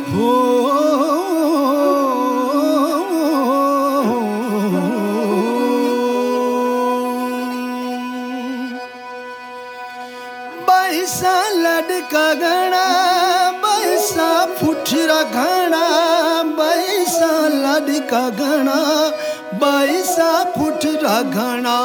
हो बैसा लड़का घना बैसा फुटरा घना बैसा लड़का घना बैसा फुटरा घना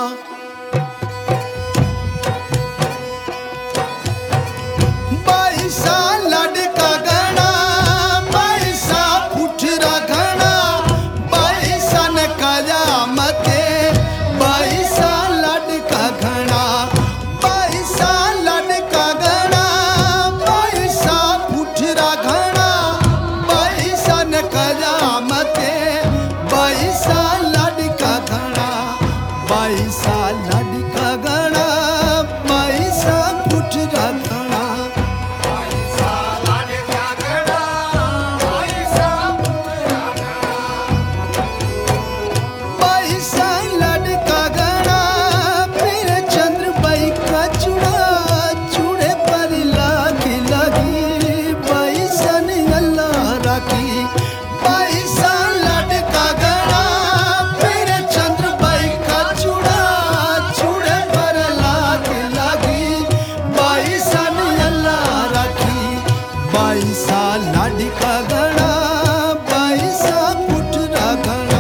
बैसा लड़का घना बैसा फुटरा घना बैसा न कयामते बैसा लड़का घना बैसा लड़का घना बैसा फुटरा घना बैसा न कयामते बैसा लड़का घना बैसा लड़का घना बैसा फुटरा घना बैसा लड़का घना फिर चंद्र बाई का चूड़ा चूड़े पर लागी लगी बैसा ने अल्लाह राखी बैसा लड़का घना फिर चंद्र बाई का चूड़ा चूड़े पर लागी लगी बैसा ने अल्लाह राखी बैसा लड़का घना बैसा फुटरा घना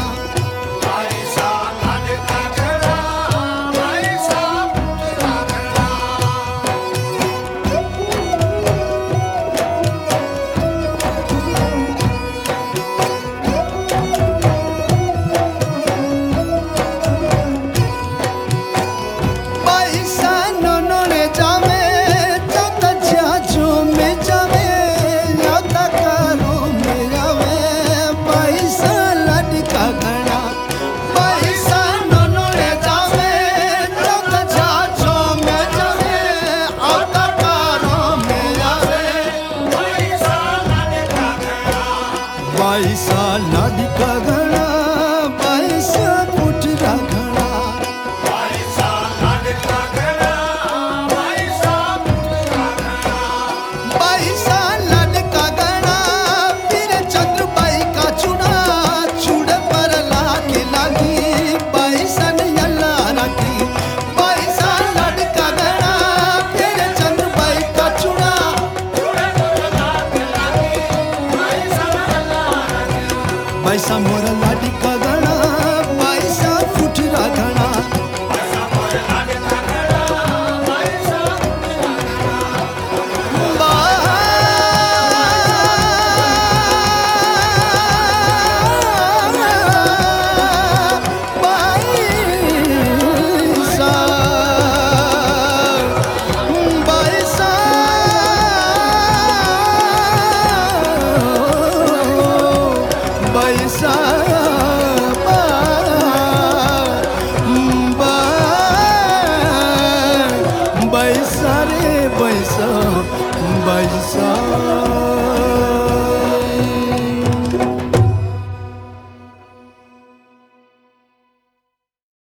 बैसा नोने जावे जाता जाजो में जावे जाता कारो में जावे बैसा लड़का घना बैसा नोने जावे जाता जाजो में जावे जाता कारो में जावे बैसा लड़का घना बैसा फुटरा घना बैसा लड़का घना फिर चंद्र बाई का चूड़ा चूड़े पर लागे लगी बैसा ने अल्लाह राखी बैसा लड़का घना फिर चंद्र बाई का चूड़ा बैसा मोरा लड़का